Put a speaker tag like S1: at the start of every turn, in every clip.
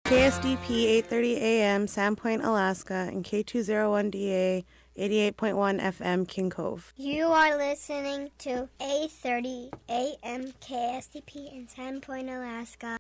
S1: KSDP 8:30 AM, Sandpoint, Alaska, and K201DA 88.1 FM, King Cove.
S2: You are listening to 8:30 AM KSDP in Sandpoint, Alaska.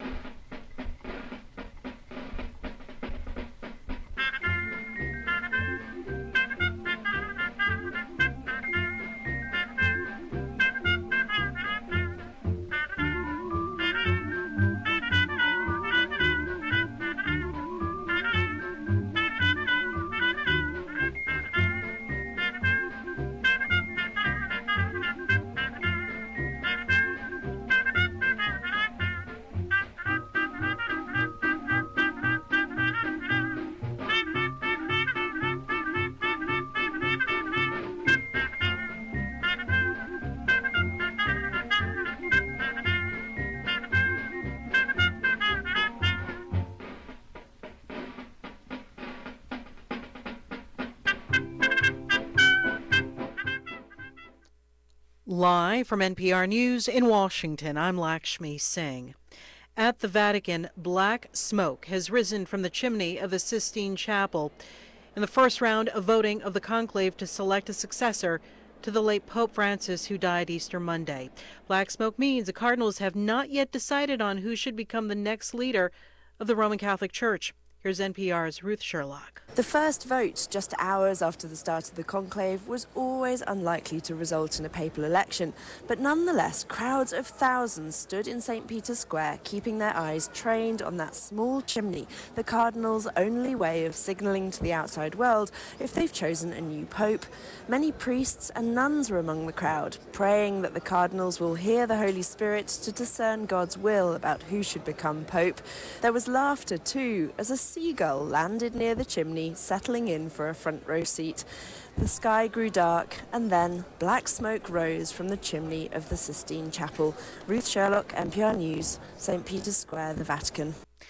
S3: Live from NPR News in Washington, I'm Lakshmi Singh. At the Vatican, black smoke has risen from the chimney of the Sistine Chapel in the first round of voting of the conclave to select a successor to the late Pope Francis, who died Easter Monday. Black smoke means the cardinals have not yet decided on who should become the next leader of the Roman Catholic Church. Here's NPR's Ruth Sherlock.
S4: The first vote, just hours after the start of the conclave, was always unlikely to result in a papal election. But nonetheless, crowds of thousands stood in St. Peter's Square, keeping their eyes trained on that small chimney, the cardinals' only way of signalling to the outside world if they've chosen a new pope. Many priests and nuns were among the crowd, praying that the cardinals will hear the Holy Spirit to discern God's will about who should become pope. There was laughter too, as a seagull landed near the chimney, settling in for a front row seat. The sky grew dark, and then black smoke rose from the chimney of the Sistine Chapel. Ruth Sherlock, NPR News, St. Peter's Square, the Vatican.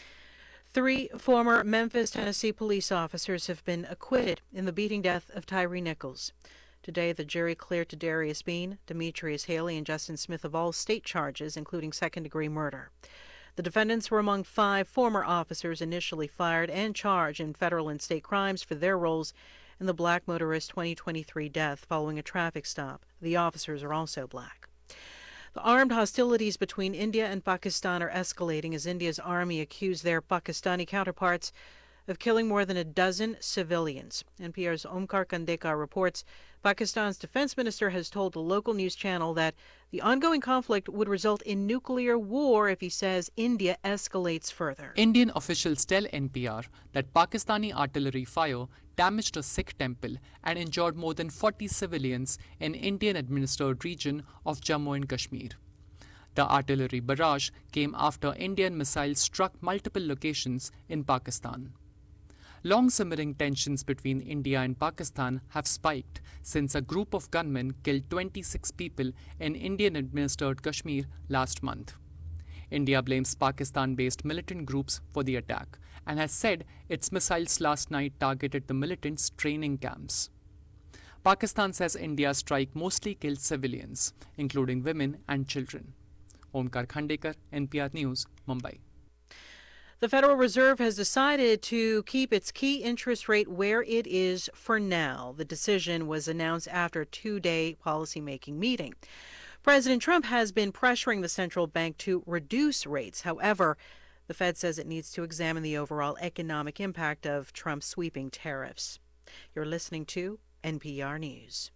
S3: 3 former Memphis, Tennessee police officers have been acquitted in the beating death of Tyree Nichols. Today, the jury cleared to Darius Bean, Demetrius Haley, and Justin Smith of all state charges, including second-degree murder. The defendants were among 5 former officers initially fired and charged in federal and state crimes for their roles in the black motorist 2023 death following a traffic stop. The officers are also black. The armed hostilities between India and Pakistan are escalating as India's army accused their Pakistani counterparts of killing more than a dozen civilians. NPR's Omkar Kandekar reports Pakistan's defense minister has told the local news channel that the ongoing conflict would result in nuclear war if he says India escalates further.
S5: Indian officials tell NPR that Pakistani artillery fire damaged a Sikh temple and injured more than 40 civilians in Indian-administered region of Jammu and Kashmir. The artillery barrage came after Indian missiles struck multiple locations in Pakistan. Long-simmering tensions between India and Pakistan have spiked since a group of gunmen killed 26 people in Indian-administered Kashmir last month. India blames Pakistan-based militant groups for the attack and has said its missiles last night targeted the militants' training camps. Pakistan says India's strike mostly killed civilians, including women and children. Omkar Khandekar, NPR News, Mumbai.
S3: The Federal Reserve has decided to keep its key interest rate where it is for now. The decision was announced after a 2-day policymaking meeting. President Trump has been pressuring the central bank to reduce rates. However, the Fed says it needs to examine the overall economic impact of Trump's sweeping tariffs. You're listening to NPR News.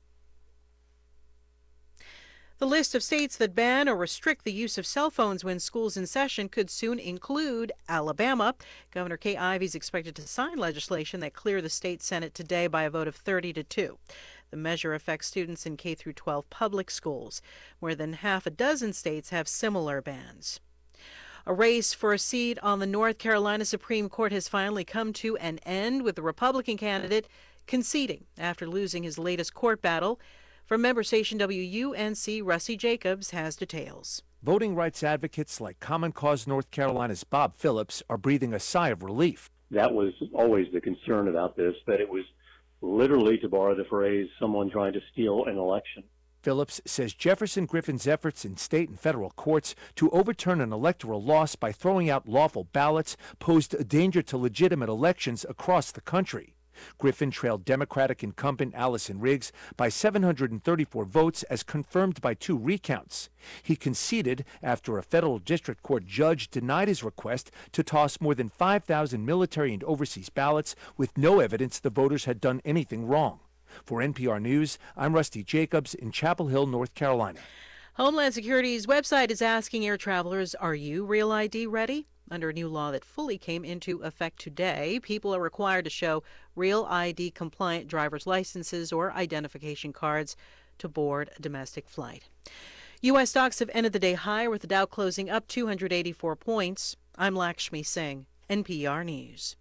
S3: The list of states that ban or restrict the use of cell phones when school's in session could soon include Alabama. Governor Kay Ivey is expected to sign legislation that cleared the state Senate today by a vote of 30-2. The measure affects students in K-12 public schools. More than half a dozen states have similar bans. A race for a seat on the North Carolina Supreme Court has finally come to an end, with the Republican candidate conceding after losing his latest court battle. From member station WUNC, Rusty Jacobs has details.
S6: Voting rights advocates like Common Cause North Carolina's Bob Phillips are breathing a sigh of relief.
S7: That was always the concern about this, that it was literally, to borrow the phrase, someone trying to steal an election.
S6: Phillips says Jefferson Griffin's efforts in state and federal courts to overturn an electoral loss by throwing out lawful ballots posed a danger to legitimate elections across the country. Griffin trailed Democratic incumbent Allison Riggs by 734 votes as confirmed by 2 recounts. He conceded after a federal district court judge denied his request to toss more than 5,000 military and overseas ballots with no evidence the voters had done anything wrong. For NPR News, I'm Rusty Jacobs in Chapel Hill, North Carolina.
S3: Homeland Security's website is asking air travelers, are you Real ID ready? Under a new law that fully came into effect today, people are required to show Real ID compliant driver's licenses or identification cards to board a domestic flight. U.S. stocks have ended the day higher with the Dow closing up 284 points. I'm Lakshmi Singh, NPR News.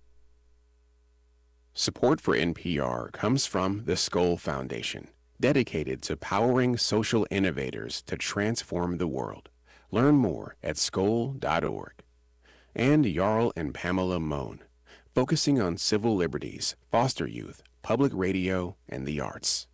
S7: Support for NPR comes from the Skoll Foundation, dedicated to powering social innovators to transform the world. Learn more at skoll.org. And Jarl and Pamela Mohn, focusing on civil liberties, foster youth, public radio, and the arts.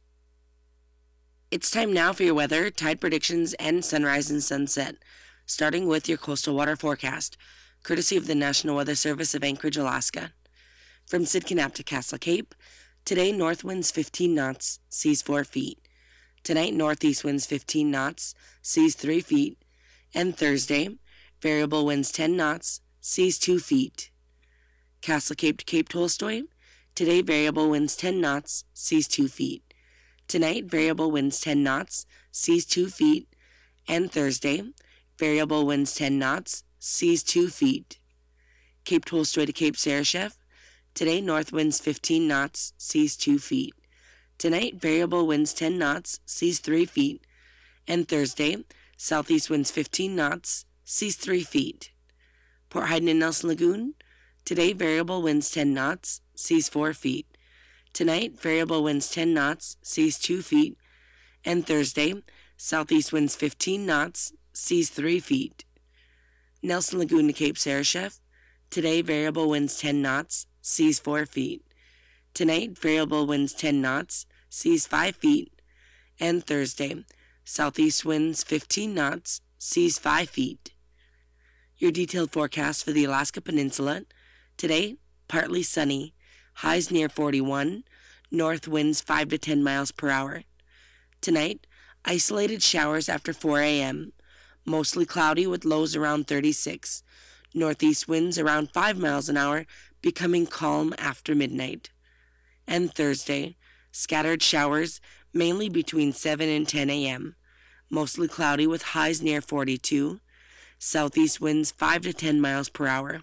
S8: It's time now for your weather, tide predictions, and sunrise and sunset, starting with your coastal water forecast, courtesy of the National Weather Service of Anchorage, Alaska. From Sidcup to Castle Cape, today north winds 15 knots, seas 4 feet. Tonight northeast winds 15 knots, seas 3 feet. And Thursday, variable winds 10 knots, seas 2 feet. Castle Cape to Cape Tolstoy, today variable winds 10 knots, seas 2 feet. Tonight variable winds 10 knots, seas 2 feet. And Thursday, variable winds 10 knots, seas 2 feet. Cape Tolstoy to Cape Sarashef, today north winds 15 knots, seas 2 feet. Tonight variable winds 10 knots, seas 3 feet. And Thursday, southeast winds 15 knots, seas 3 feet. Port Hayden and Nelson Lagoon, today variable winds 10 knots, seas 4 feet. Tonight variable winds 10 knots, seas 2 feet. And Thursday, southeast winds 15 knots, seas 3 feet. Nelson Lagoon to Cape Sarashef, today variable winds 10 knots, seas 4 feet. Tonight, variable winds 10 knots, seas 5 feet. And Thursday, southeast winds 15 knots, seas 5 feet. Your detailed forecast for the Alaska Peninsula. Today, partly sunny, highs near 41, north winds 5 to 10 miles per hour. Tonight, isolated showers after 4 a.m., mostly cloudy with lows around 36, northeast winds around 5 miles an hour, becoming calm after midnight. And Thursday, scattered showers mainly between 7 and 10 a.m., mostly cloudy with highs near 42, southeast winds 5 to 10 miles per hour.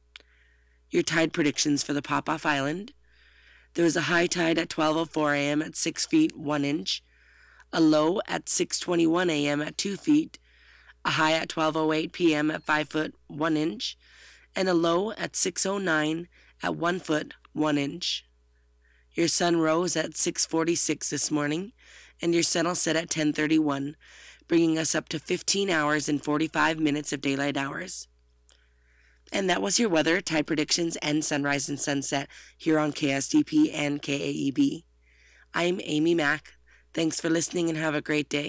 S8: Your tide predictions for the Popoff Island. There was a high tide at 12:04 a.m. at 6 feet 1 inch, a low at 6:21 a.m. at 2 feet, a high at 12:08 p.m. at 5 foot 1 inch, and a low at 6:09 at 1 foot 1 inch. Your sun rose at 6:46 this morning, and your sun will set at 10:31, bringing us up to 15 hours and 45 minutes of daylight hours. And that was your weather, tide predictions, and sunrise and sunset here on KSDP and KAEB. I'm Amy Mack. Thanks for listening and have a great day.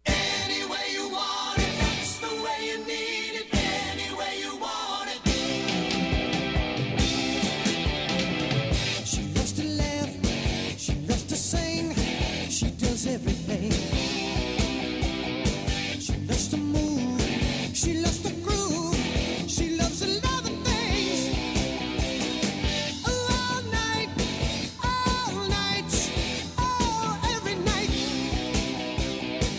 S9: Everything. She loves to move, she loves to groove, she loves a lot of things. All night, oh, every night.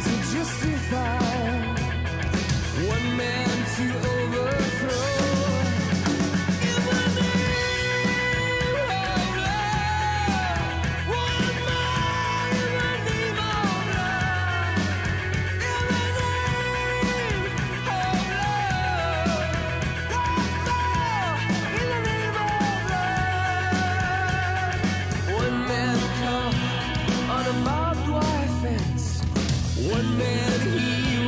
S9: to justify, one man to overthrow. In the name of love, one man in the name of love. In the name of love, in the name of love. One man caught on a barbed wire fence. One man he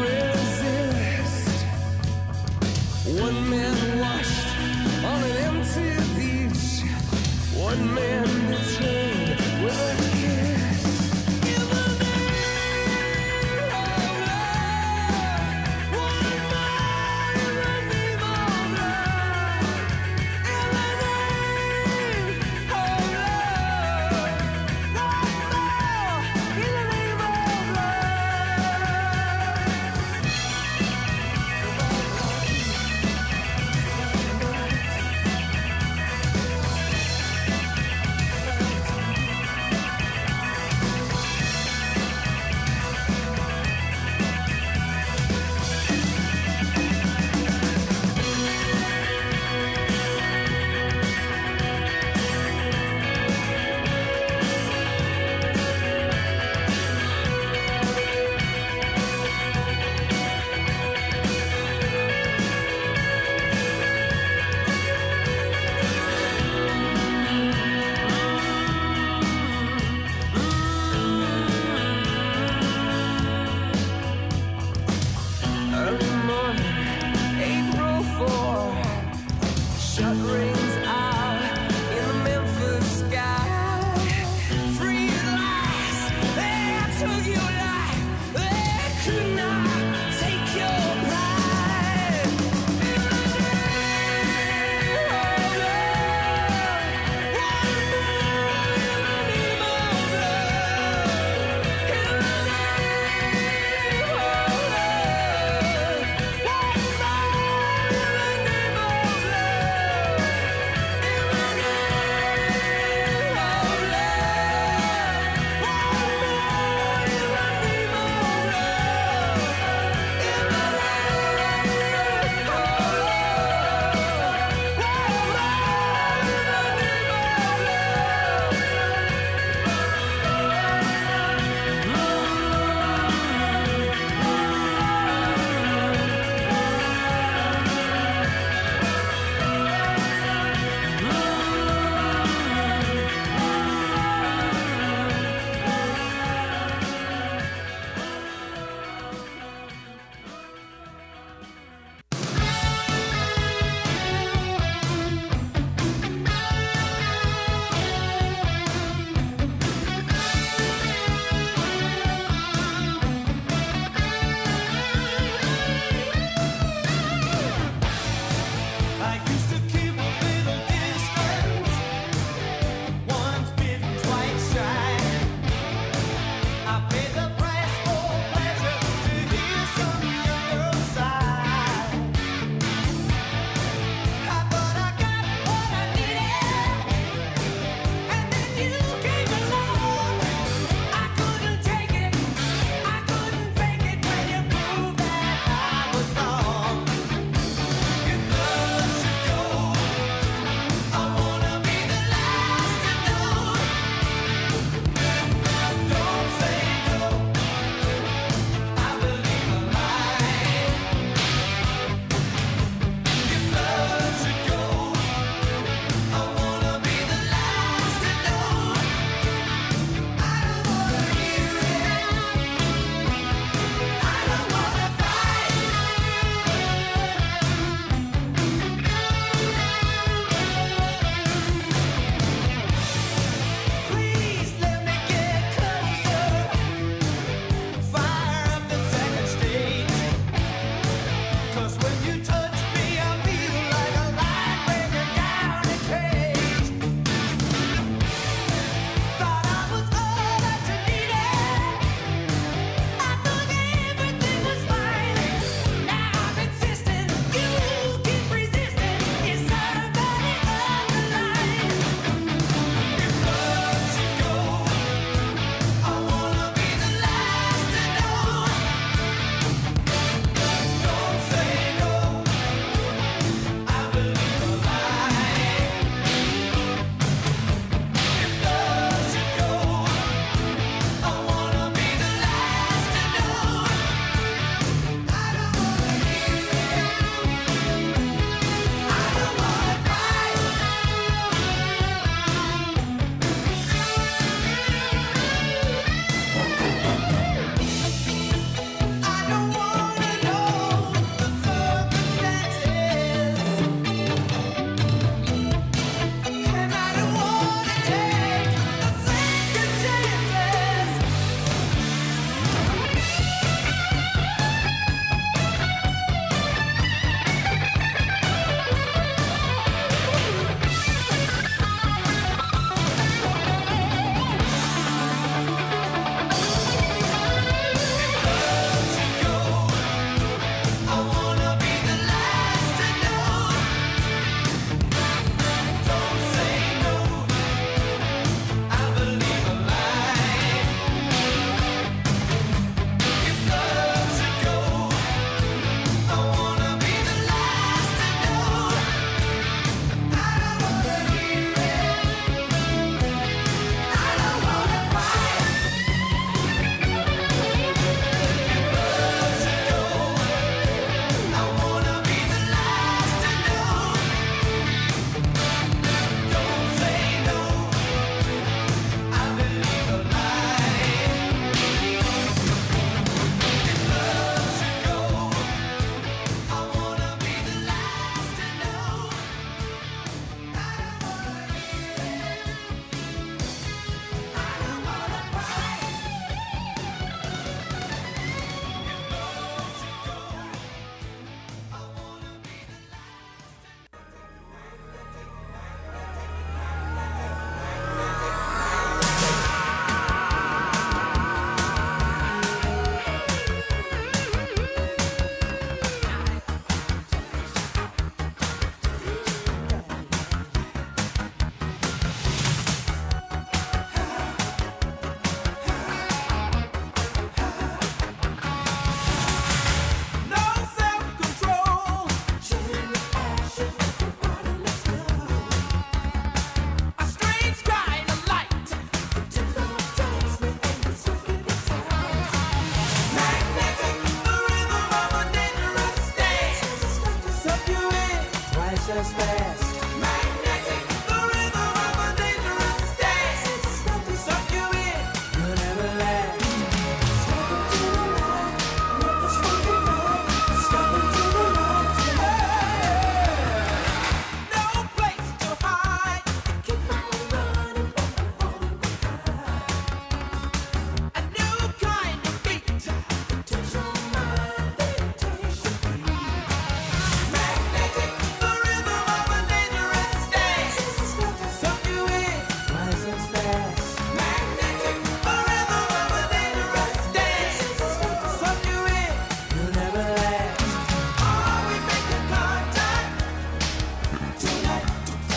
S9: us fast. Magnetic, the rhythm of a dangerous dance. Suck you in, you'll never last. Step into the light, let the smoke ignite. Step into the light tonight. No place to hide. Keep on running, but I'm falling behind. A new kind of beat. Takes your mind, then takes your feet. Magnetic, the rhythm of a dangerous dance. Suck you in, twice as fast. Magnetic, the rhythm of a dangerous dance. Suck you in, you'll never last. Are we making contact tonight?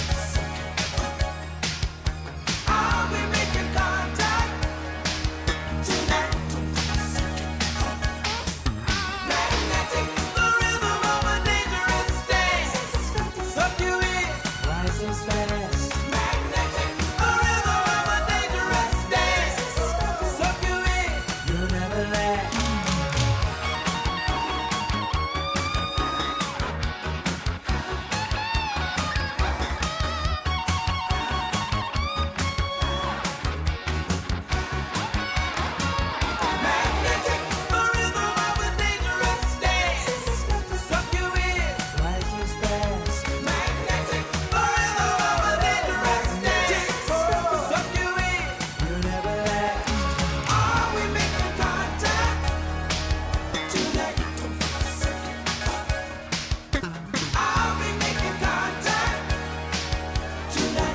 S9: Are we making contact tonight? Magnetic, the rhythm of a dangerous dance. Suck you in, twice as fast. Magnetic, the rhythm of a dangerous dance. Suck you in, you'll never last. Magnetic, the rhythm of a dangerous dance. Suck you in, twice as fast. Magnetic, the rhythm of a dangerous dance. Suck you in, you'll never last. Are we making contact tonight? Are we making contact tonight?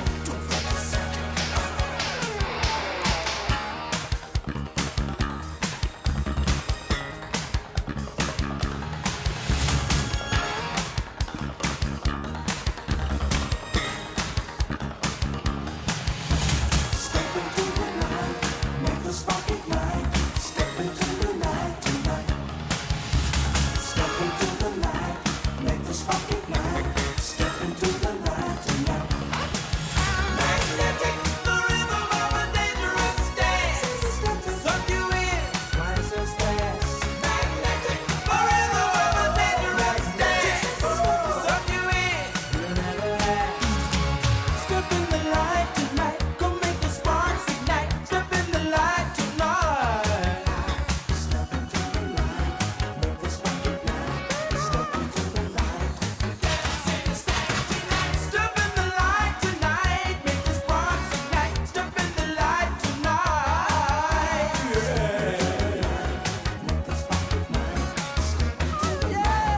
S9: Step into the night, make the spark ignite. Step into the night tonight. Step into the night, make the spark ignite. Step into the night tonight. Magnetic, the rhythm of a dangerous dance. Suck you in, twice as fast. Magnetic, the rhythm of a dangerous dance. Suck you in, you'll never last. Step in the light tonight, go make the sparks ignite. Step in the light tonight. Step into the light, make the spark ignite. Step into the light. Step in the light tonight, make the sparks ignite. Step in the light tonight. Make the spark ignite. Step into the light.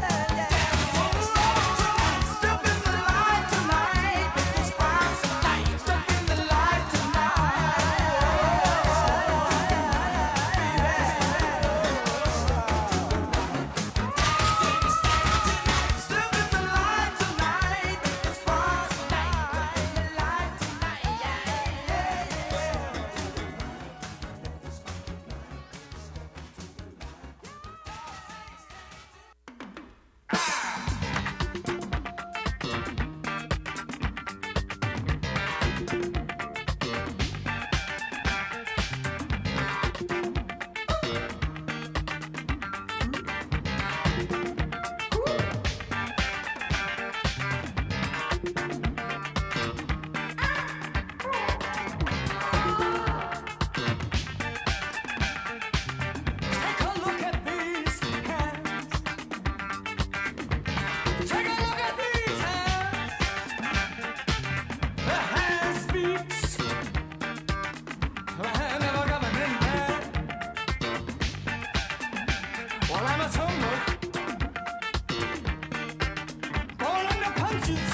S9: Step in the light tonight, make the sparks ignite. Step in the light Take a look at these hands. Take a look at these hands. The hands speaks. The hand never got an in there. Well, I'm a tumble. All under punches.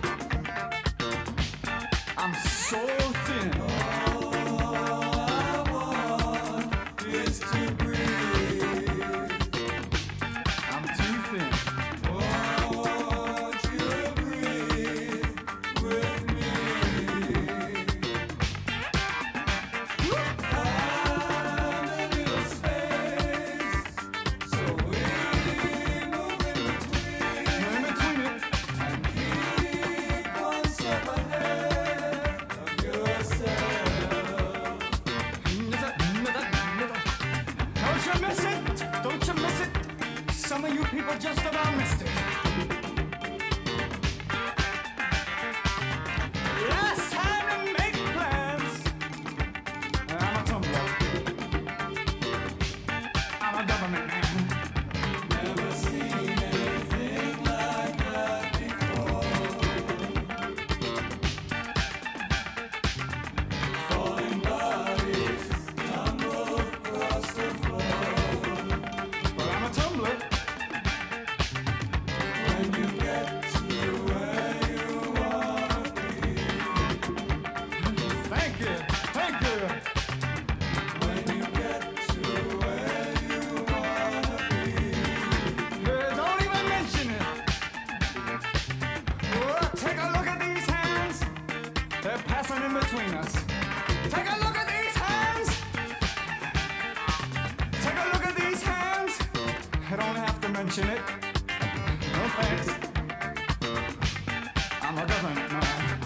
S9: I'm so thin. Is to breathe. I'm too thin. Won't you breathe with me? Find a little space, so we move in between it, and keep one step ahead of yourself. Don't you miss it? Don't you miss it? Some of you people just about missed it.
S10: mention it. No thanks. I'm a government man.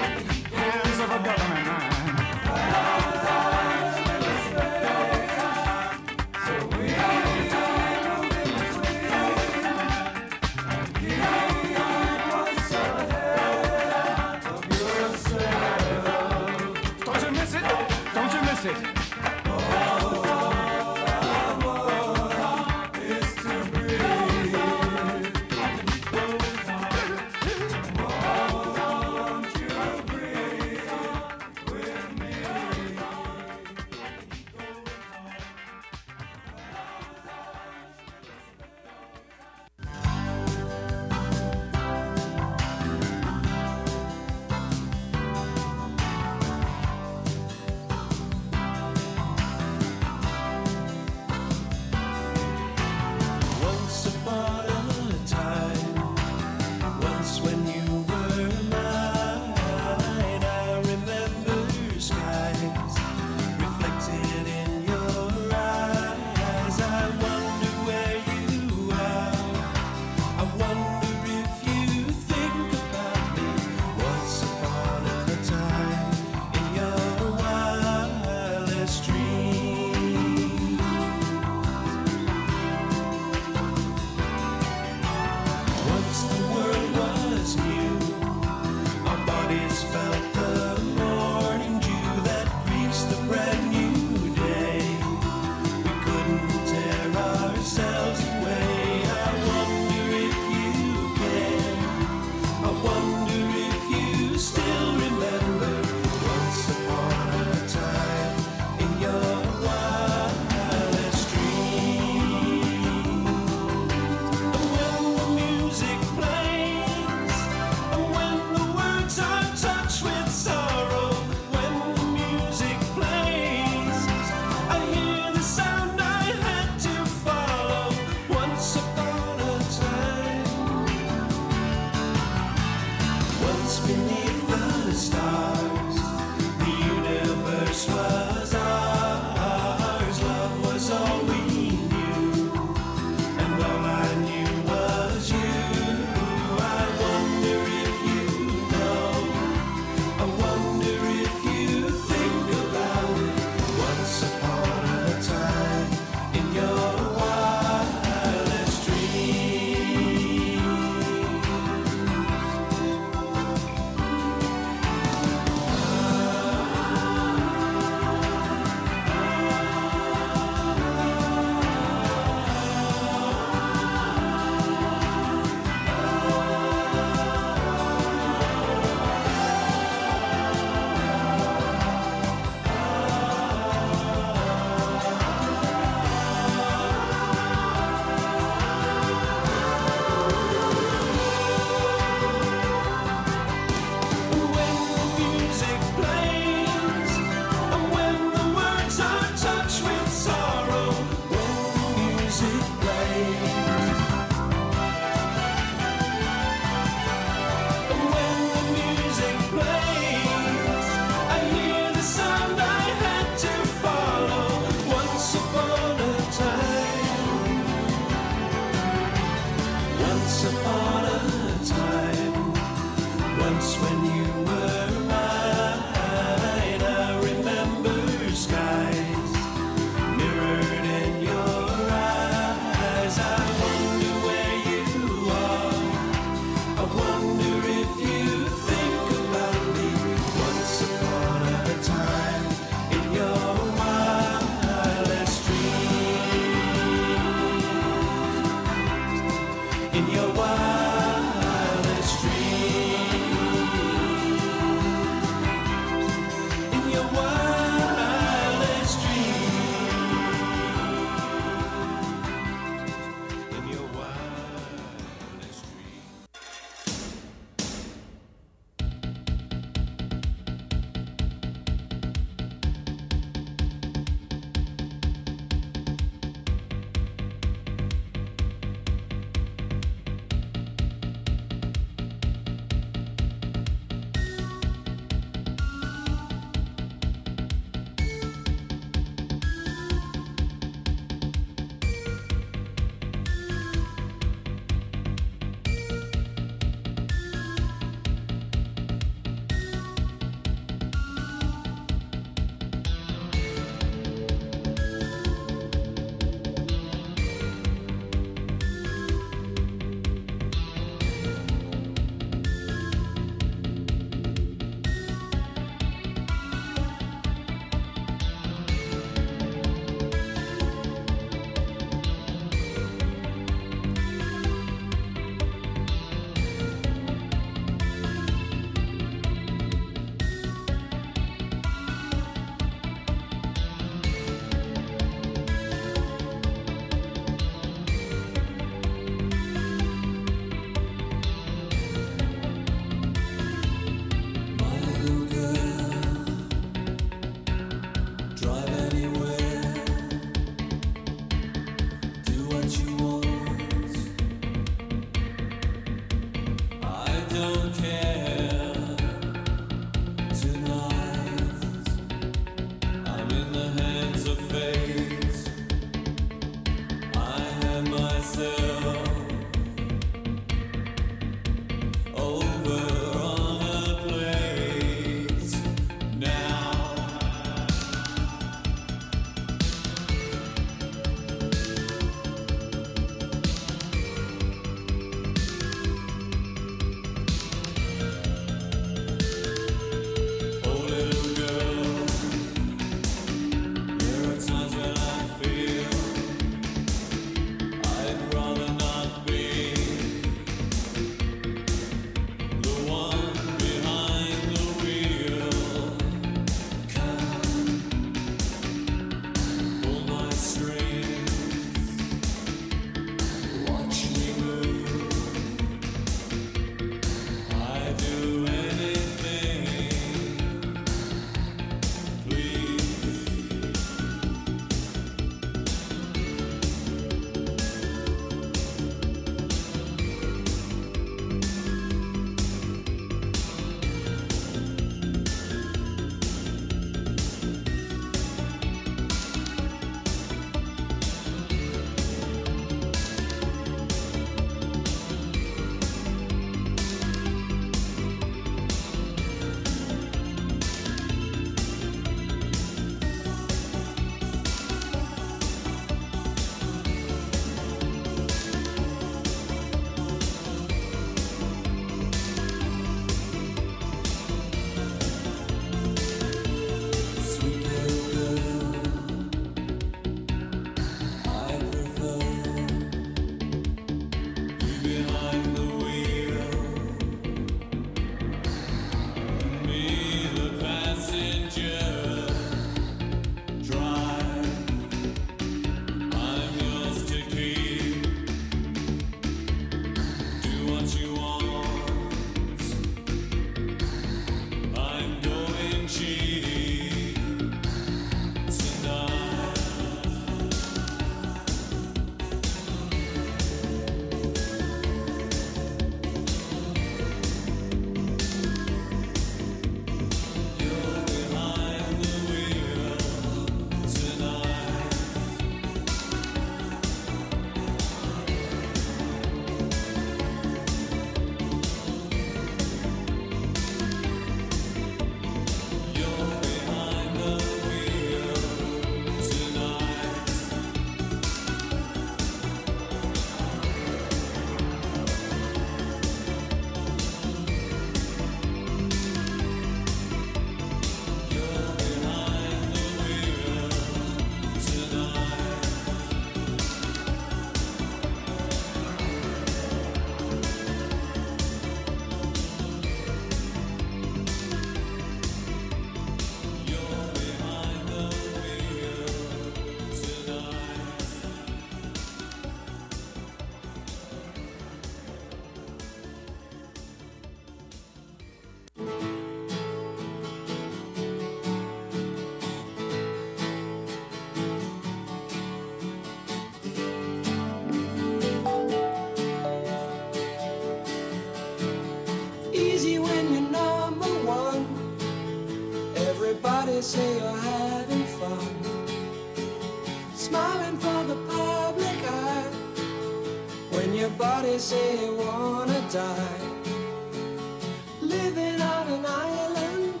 S9: Everybody say you're having fun, smiling for the public eye. When your body say you wanna die, living on an island,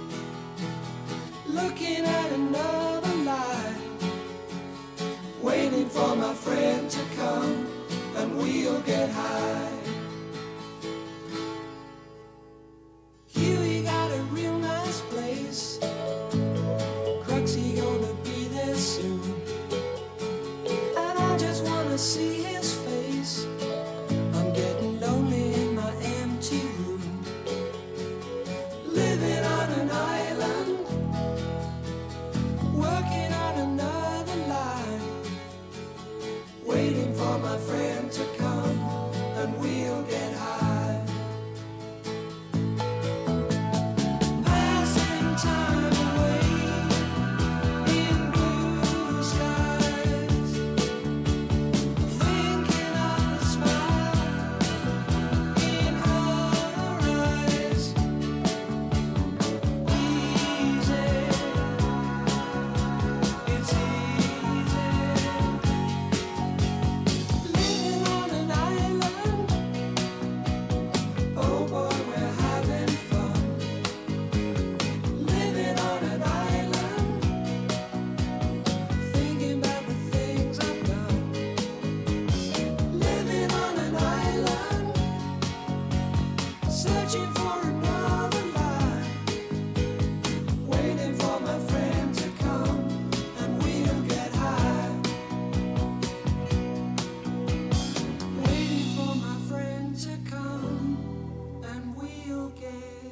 S9: looking at another life, waiting for my friend to come and we'll get high. Here we got a real nice place, Cruxy gonna be there soon, and I just wanna see his face. I'm getting lonely in my empty room, living on an island, working on another line, waiting for my friend to come and we'll get high. Passing time away in blue skies, thinking of the smile in her eyes. Easy, it's easy, living on an island. Oh boy, we're having fun, living on an island, thinking about the things I've done. Living on an island, searching for another life, waiting for my friend to come and we'll get high. Waiting for my friend to come and we'll get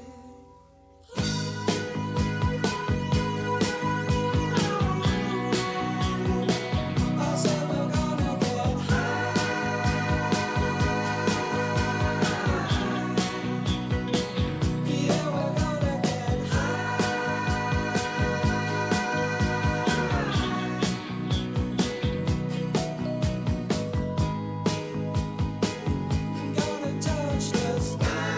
S9: I said we're gonna get high. Yeah, we're gonna get high. Gonna touch the sky.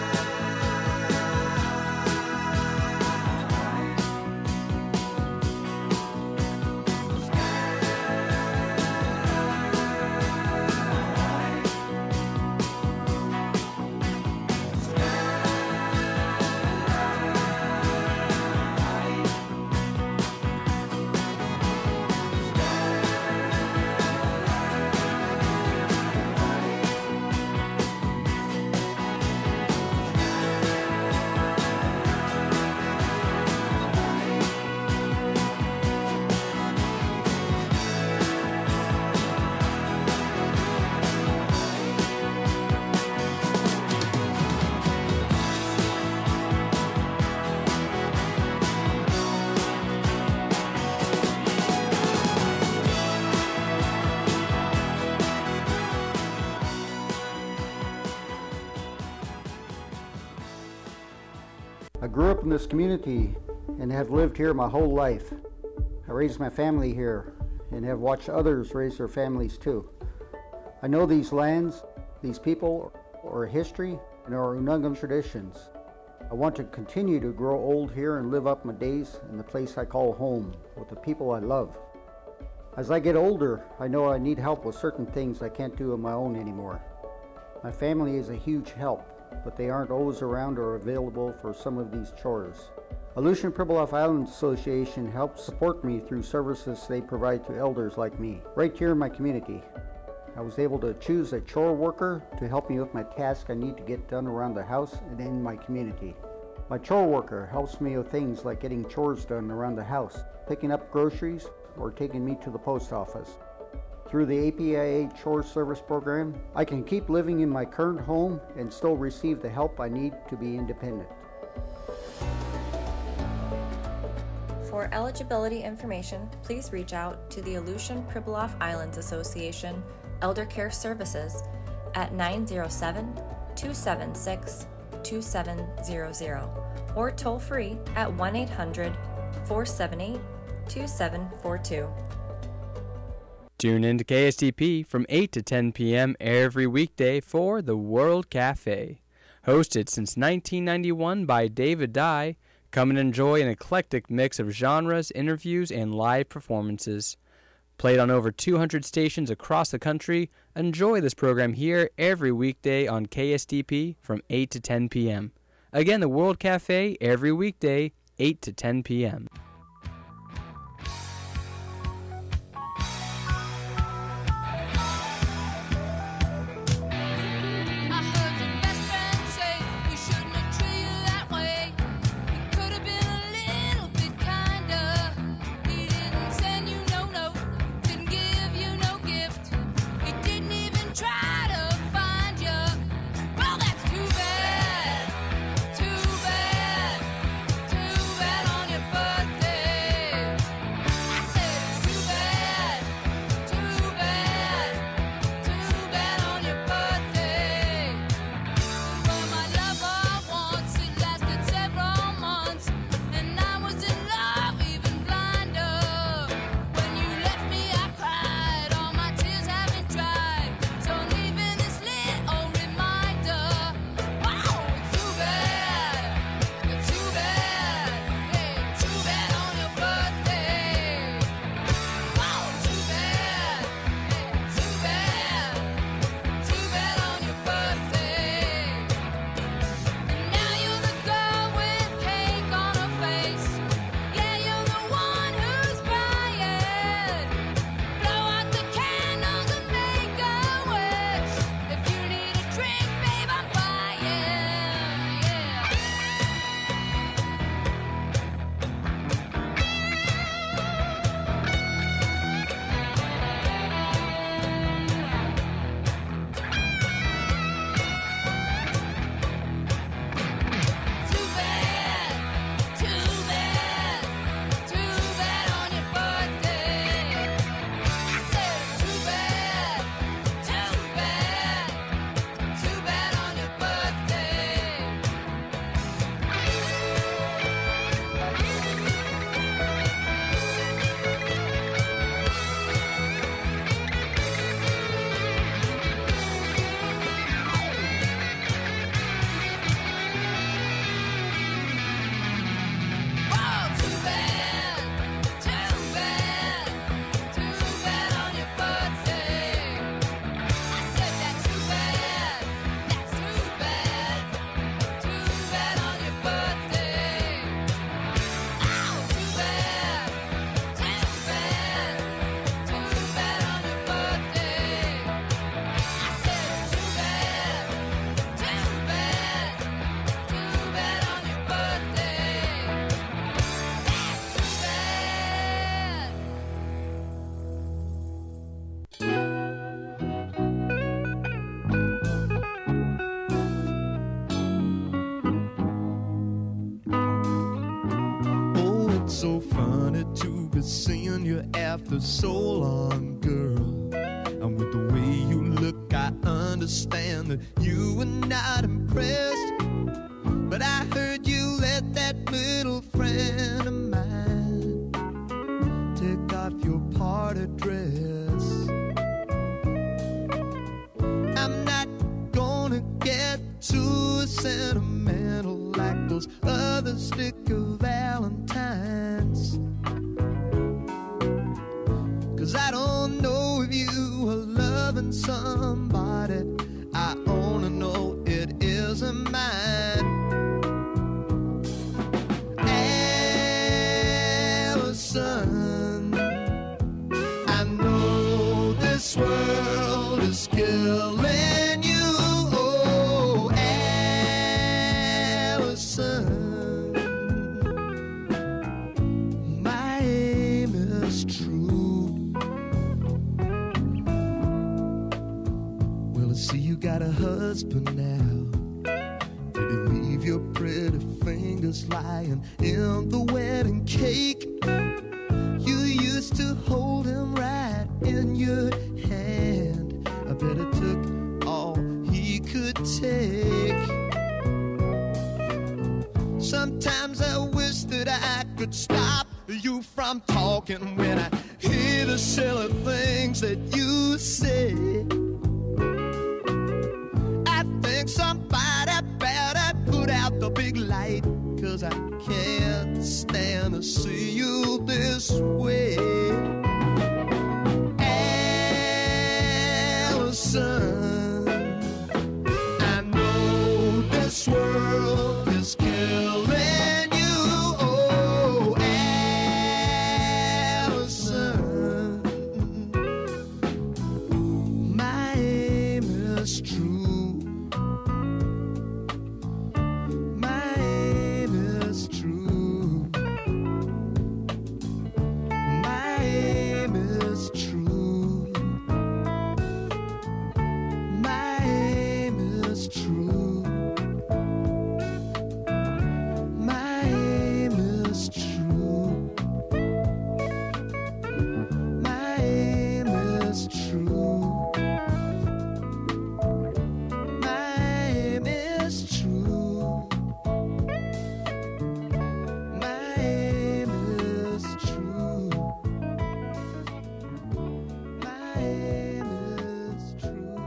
S10: I grew up in this community and have lived here my whole life. I raised my family here and have watched others raise their families too. I know these lands, these people, our history, and our Unungam traditions. I want to continue to grow old here and live up my days in the place I call home with the people I love. As I get older, I know I need help with certain things I can't do on my own anymore. My family is a huge help, but they aren't always around or available for some of these chores. Aleutian Pribilof Island Association helps support me through services they provide to elders like me, right here in my community. I was able to choose a chore worker to help me with my task I need to get done around the house and in my community. My chore worker helps me with things like getting chores done around the house, picking up groceries, or taking me to the post office. Through the APIA Chore Service Program, I can keep living in my current home and still receive the help I need to be independent.
S11: For eligibility information, please reach out to the Aleutian Pribilof Islands Association Elder Care Services at 907-276-2700 or toll free at 1-800-478-2742.
S12: Tune in to KSTP from 8 to 10 p.m. every weekday for The World Cafe. Hosted since 1991 by David Dye, Come and enjoy an eclectic mix of genres, interviews, and live performances. Played on over 200 stations across the country, enjoy this program here every weekday on KSDP from 8 to 10 p.m. Again, the World Cafe every weekday, 8 to 10 p.m.
S13: So funny to be seeing you after so long, girl. And with the way you look, I understand that you were not impressed. But I heard you let that little friend of mine take off your party dress. I'm not gonna get too sentimental like those other sticker Valentines, 'cause I don't know if you are loving somebody. I only know it isn't mine. Allison, I know this world is killing you. Oh, Allison, my aim is true. Well, I see you got a husband now. Did you leave your pretty fingers lying in the wedding cake? You used to hold him right in your hand. I bet it took all he could take. Sometimes I wish that I could stop you from talking when I hear the silly things that you say. I think somebody better put out the big light, 'cause 'cause I can't stand to see you this way. Allison, I know this world is killing you. Oh, Allison, my aim is true. My aim is true. My aim is true. My aim is true. My aim is true. My aim is true. My aim is true. My aim is true. My aim is true.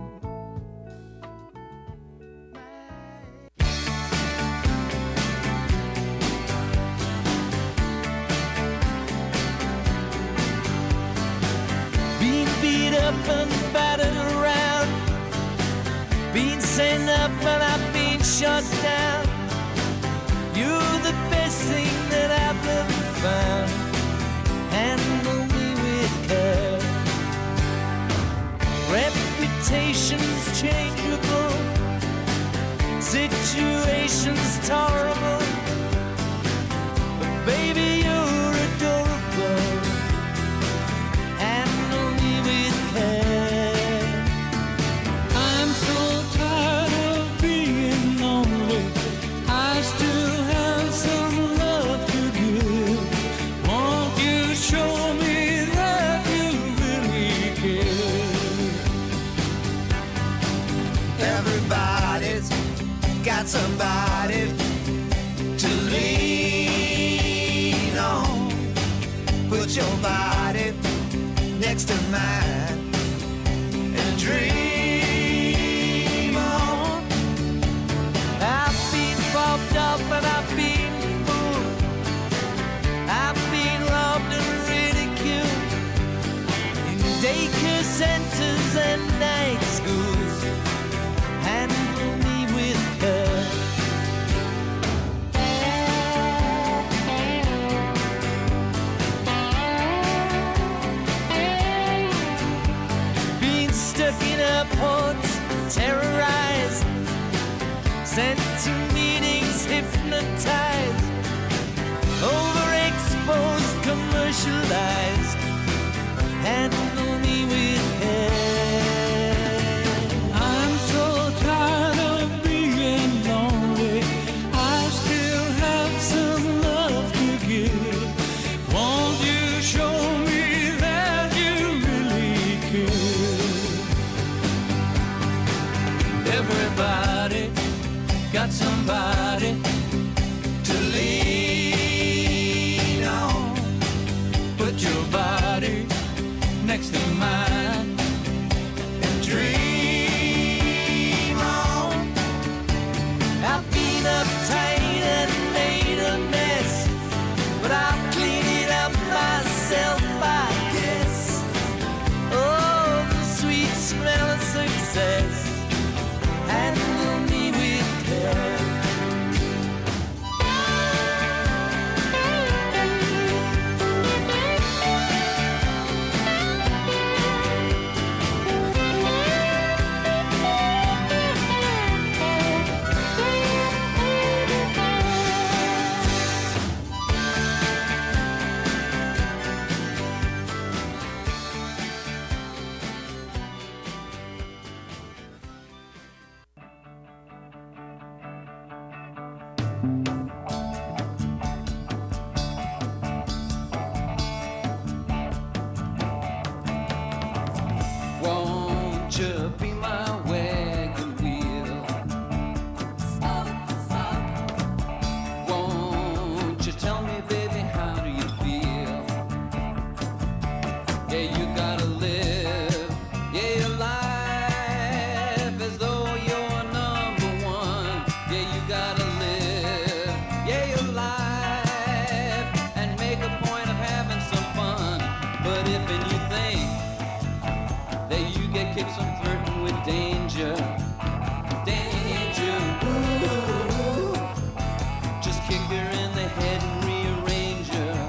S9: Being beat up and battered around, being sent up and I've been shot down. You're the best thing that I've ever found. Handle me with care. Reputation's changeable, situation's tolerable, but baby you're adorable. Handle me with care. I'm so tired of being lonely. I still have some love to give. Won't you show me that you really care? Everybody's got somebody to lean on. Put your body next to mine and dream on. I've been bobbed up and I've been fooled. I've been loved and ridiculed in daycare centers and night schools. Handle me with care. Being stuck in airports, terrorized, sent to meetings, hypnotized, overexposed, commercialized. Handle me with care. I'm so tired of being lonely. I still have some love to give. Won't you show me that you really care? Everybody got somebody to lean on. Put your body next to mine and dream on. I've been uptight and made a mess, but I'll clean it up myself, I guess. Oh, the sweet smell of success. Handle me with care. Won't you be my wagon wheel? Won't you tell me, baby, how do you feel? Yeah, you gotta live, yeah, your life as though you're number one. Yeah, you gotta live, yeah,
S14: and you think that you get kicked from flirting with danger. Danger, ooh. Just kick her in the head and rearrange her.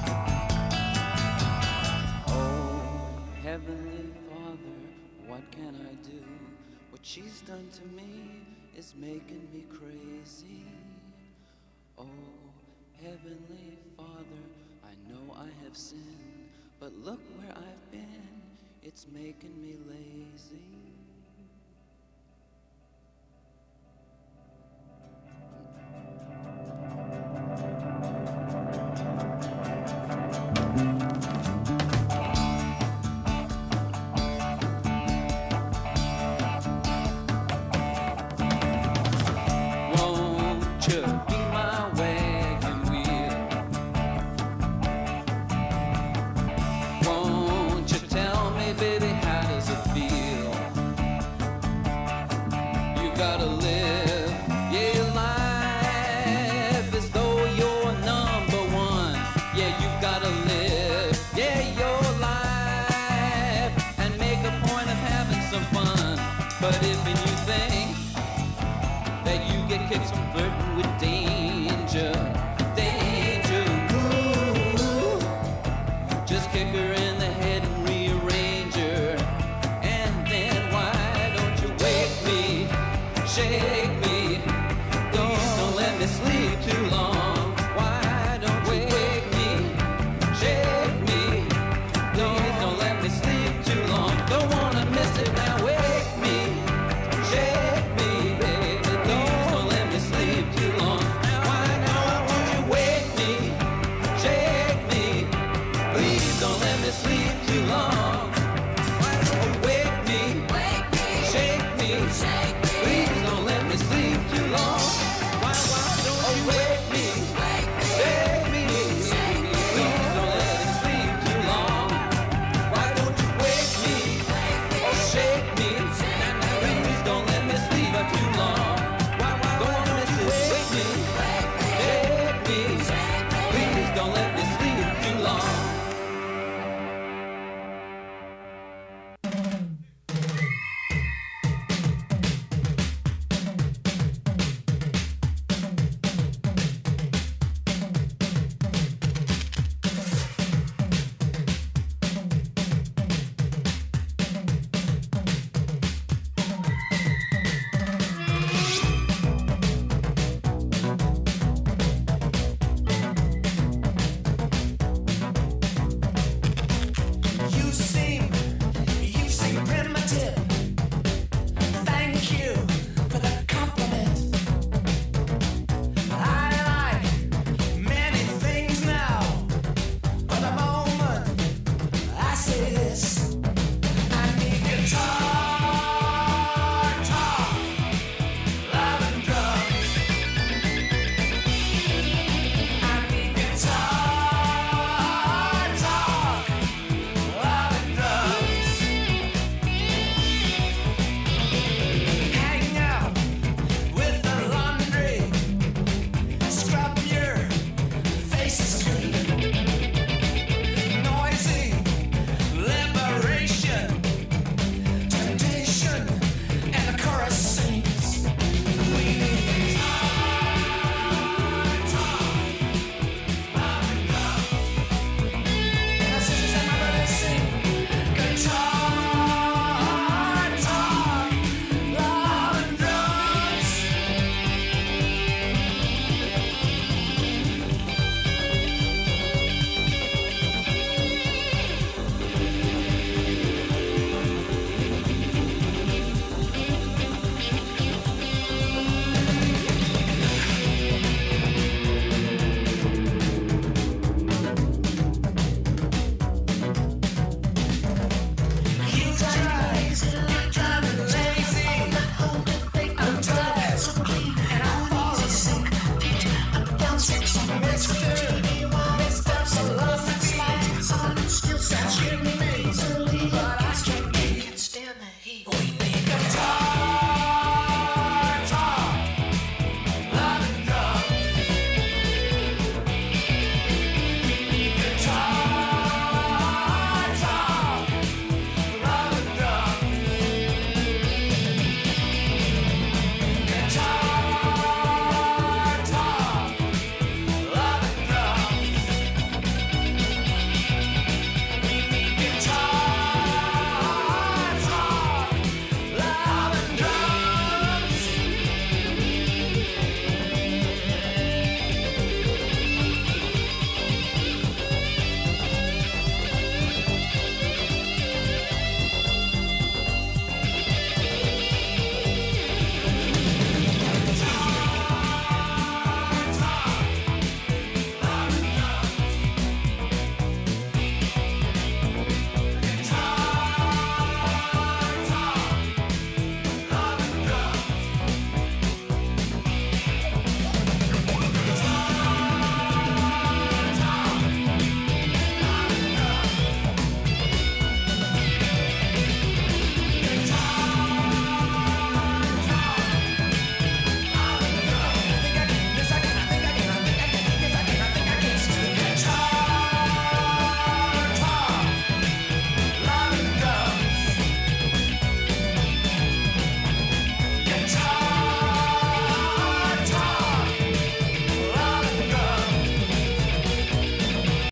S14: Oh, Heavenly Father, what can I do? What she's done to me is making me crazy. Oh, Heavenly Father, I know I have sinned, but look where I've been, it's making me lazy.